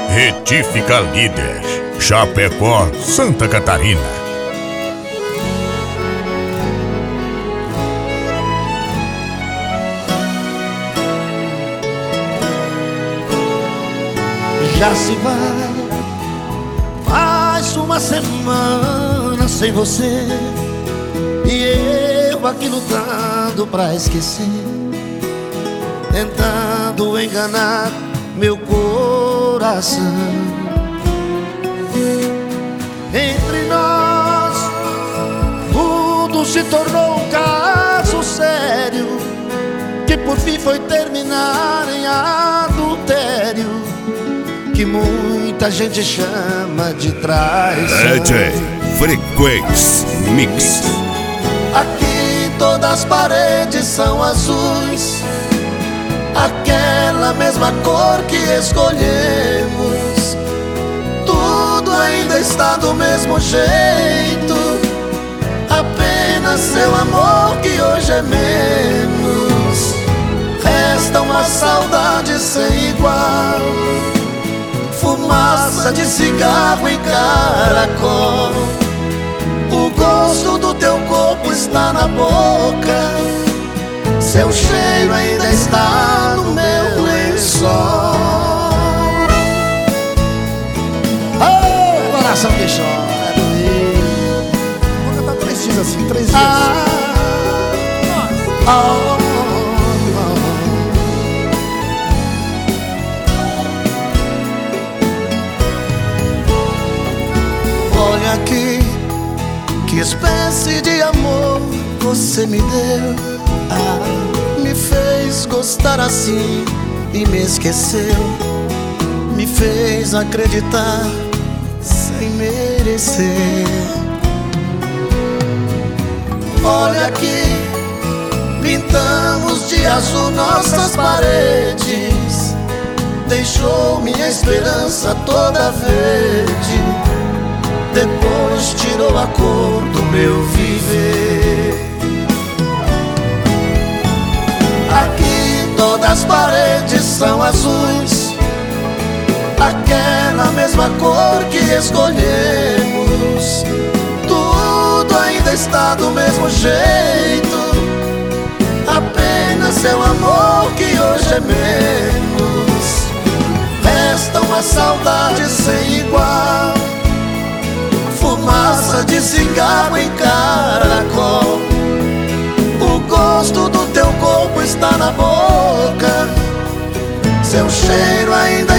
Retífica Líder, Chapecó, Santa Catarina. Já se vai, faz uma semana sem você, e eu aqui lutando pra esquecer, tentando enganar meu coração. Entre nós tudo se tornou um caso sério, que por fim foi terminar em adultério, que muita gente chama de traição. DJ Frequência Mix. Aqui todas as paredes são azuis, aquela mesma cor que escolhemos. Tudo ainda está do mesmo jeito, apenas seu amor que hoje é menos. Resta uma saudade sem igual, fumaça de cigarro em caracol. O gosto do teu corpo está na boca, seu cheiro ainda está no meu lençol. Oh, coração que chora, vou cantar 3 dias assim, 3 dias. Olha aqui, que espécie de amor você me deu. Me fez gostar assim e me esqueceu, me fez acreditar sem merecer. Olha aqui, pintamos de azul nossas paredes, deixou minha esperança toda verde, depois tirou a cor do meu viver. Aqui todas as paredes são azuis, aquela mesma cor que escolhemos. Tudo ainda está do mesmo jeito, apenas seu amor que hoje é menos. Resta uma saudade sem igual, fumaça de cigarro em caracol. O gosto do teu corpo está na boca, seu cheiro ainda